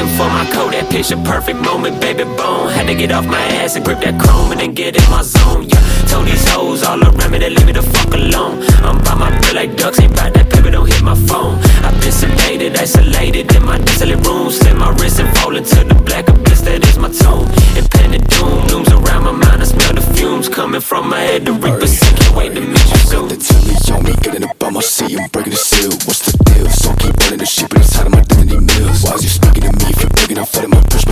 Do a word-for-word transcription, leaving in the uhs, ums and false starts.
waiting for my code, that picture perfect moment, baby bone. Had to get off my ass and grip that chrome and then get in my zone, yeah. Told these hoes all around me to leave me the fuck alone. I'm by my bill like ducks, ain't bout that paper, don't hit my phone. I've been sedated, isolated in my desolate room. Slit my wrist and fall into the black abyss, that is my tone. Impending doom looms around my mind, I smell the fumes coming from my head. The reaper sick, can't wait to meet you soon. They tell me on me, getting up on my seat, I'm breaking the seal. What's the deal? So I keep running the shit, but it's hot in my dignity meals. Why is you speaking to me if you're big enough, fed in my push?